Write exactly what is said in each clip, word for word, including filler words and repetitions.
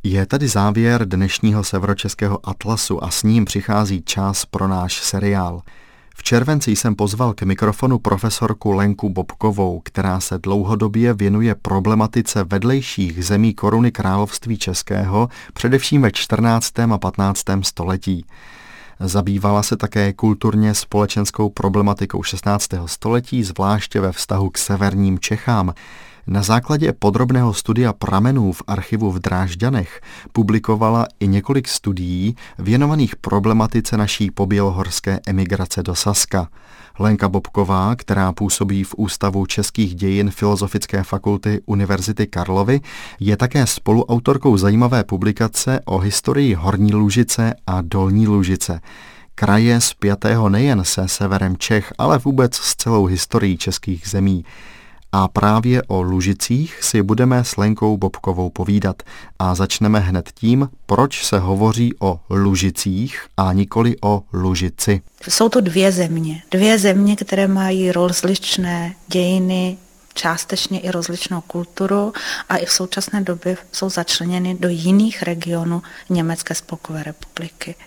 Je tady závěr dnešního Severočeského atlasu a s ním přichází čas pro náš seriál. V červenci jsem pozval k mikrofonu profesorku Lenku Bobkovou, která se dlouhodobě věnuje problematice vedlejších zemí koruny království českého, především ve čtrnáctém a patnáctém století. Zabývala se také kulturně společenskou problematikou šestnáctého století, zvláště ve vztahu k severním Čechám. Na základě podrobného studia pramenů v archivu v Drážďanech publikovala i několik studií věnovaných problematice naší pobělohorské emigrace do Saska. Lenka Bobková, která působí v Ústavu českých dějin Filozofické fakulty Univerzity Karlovy, je také spoluautorkou zajímavé publikace o historii Horní Lužice a Dolní Lužice, kraje spjatého nejen se severem Čech, ale vůbec s celou historií českých zemí. A právě o Lužicích si budeme s Lenkou Bobkovou povídat a začneme hned tím, proč se hovoří o Lužicích a nikoli o Lužici. Jsou to dvě země, dvě země, které mají rozličné dějiny, částečně i rozličnou kulturu a i v současné době jsou začleněny do jiných regionů Německé spolkové republiky.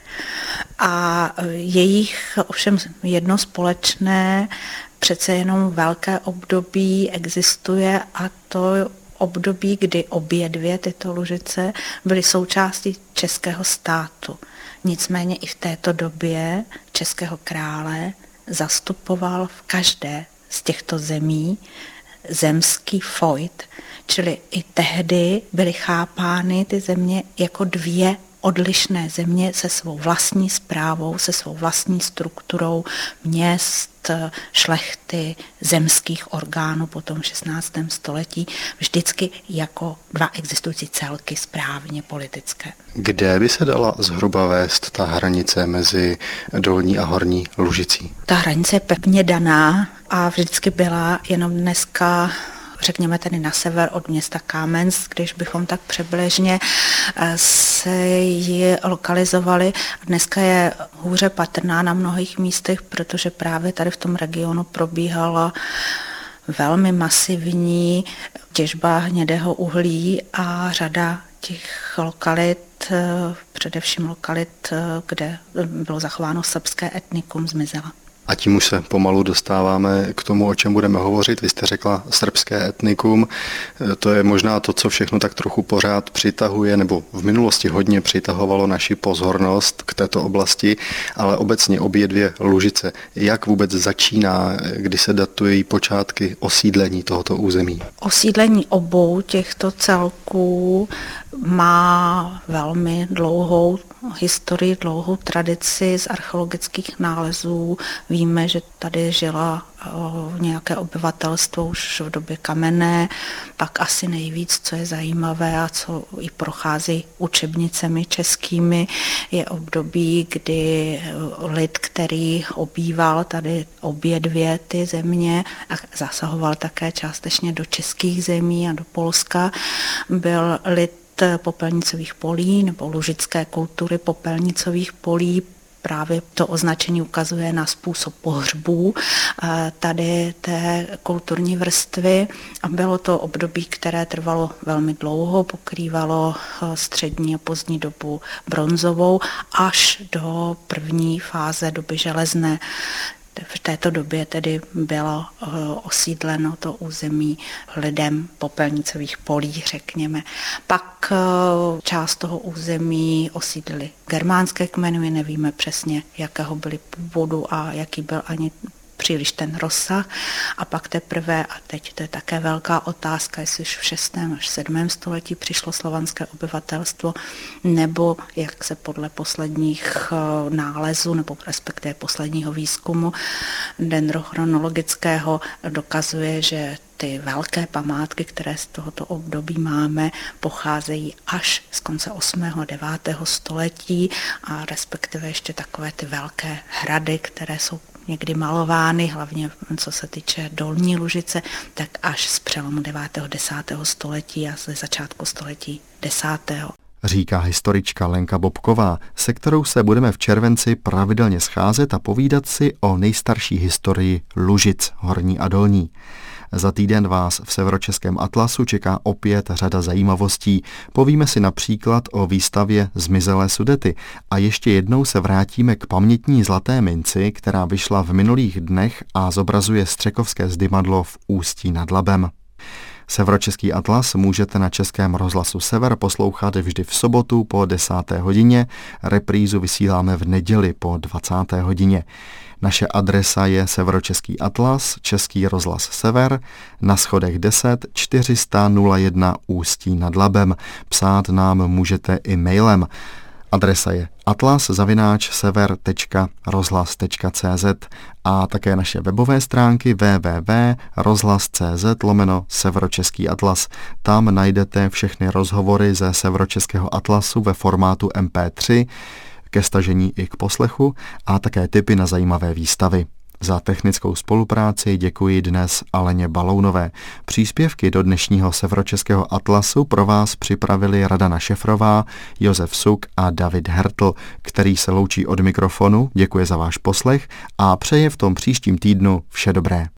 A jejich ovšem jedno společné, přece jenom velké období existuje a to období, kdy obě dvě tyto Lužice byly součástí českého státu. Nicméně i v této době českého krále zastupoval v každé z těchto zemí zemský fojt, čili i tehdy byly chápány ty země jako dvě odlišné země se svou vlastní správou, se svou vlastní strukturou měst, šlechty, zemských orgánů potom v šestnáctém století, vždycky jako dva existující celky správně politické. Kde by se dala zhruba vést ta hranice mezi Dolní a Horní Lužicí? Ta hranice je pevně daná a vždycky byla, jenom dneska řekněme tedy na sever od města Kámenc, když bychom tak přibližně se ji lokalizovali. Dneska je hůře patrná na mnohých místech, protože právě tady v tom regionu probíhala velmi masivní těžba hnědého uhlí a řada těch lokalit, především lokalit, kde bylo zachováno srbské etnikum, zmizela. A tím už se pomalu dostáváme k tomu, o čem budeme hovořit. Vy jste řekla srbské etnikum. To je možná to, co všechno tak trochu pořád přitahuje, nebo v minulosti hodně přitahovalo naši pozornost k této oblasti, ale obecně obě dvě Lužice. Jak vůbec začíná, kdy se datují počátky osídlení tohoto území? Osídlení obou těchto celků má velmi dlouhou historii, dlouhou tradici z archeologických nálezů. Víme, že tady žila nějaké obyvatelstvo už v době kamenné, pak asi nejvíc, co je zajímavé a co i prochází učebnicemi českými, je období, kdy lid, který obýval tady obě dvě ty země a zasahoval také částečně do českých zemí a do Polska, byl lid popelnicových polí nebo lužické kultury popelnicových polí. Právě to označení ukazuje na způsob pohřbů tady té kulturní vrstvy. A bylo to období, které trvalo velmi dlouho, pokrývalo střední a pozdní dobu bronzovou až do první fáze doby železné. V této době tedy bylo osídleno to území lidem popelnicových polí, řekněme. Pak část toho území osídlili germánské kmeny, nevíme přesně, jakého byly původu a jaký byl ani příliš ten rozsah. A pak teprve, a teď to je také velká otázka, jestli už v šestém až sedmém století přišlo slovanské obyvatelstvo, nebo jak se podle posledních nálezů, nebo respektive posledního výzkumu dendrochronologického dokazuje, že ty velké památky, které z tohoto období máme, pocházejí až z konce osmého a devátého století a respektive ještě takové ty velké hrady, které jsou někdy malovány, hlavně co se týče Dolní Lužice, tak až z přelomu devátého a desátého století a ze začátku století desátého Říká historička Lenka Bobková, se kterou se budeme v červenci pravidelně scházet a povídat si o nejstarší historii Lužic, Horní a Dolní. Za týden vás v Severočeském atlasu čeká opět řada zajímavostí. Povíme si například o výstavě Zmizelé Sudety a ještě jednou se vrátíme k pamětní zlaté minci, která vyšla v minulých dnech a zobrazuje střekovské zdymadlo v Ústí nad Labem. Severočeský atlas můžete na Českém rozhlasu Sever poslouchat vždy v sobotu po desáté hodině, reprízu vysíláme v neděli po dvacáté hodině. Naše adresa je Severočeský atlas, Český rozhlas Sever, na schodech deset čtyři sta nula jedna Ústí nad Labem. Psát nám můžete i mailem. Adresa je atlas zavináč sever tečka rozhlas tečka cé zet a také naše webové stránky w w w tečka rozhlas tečka cé zet lomeno Severočeský atlas. Tam najdete všechny rozhovory ze Severočeského atlasu ve formátu em pé tři ke stažení i k poslechu a také tipy na zajímavé výstavy. Za technickou spolupráci děkuji dnes Aleně Balounové. Příspěvky do dnešního Severočeského atlasu pro vás připravili Radana Šefrová, Josef Suk a David Hertl, který se loučí od mikrofonu, děkuje za váš poslech a přeje v tom příštím týdnu vše dobré.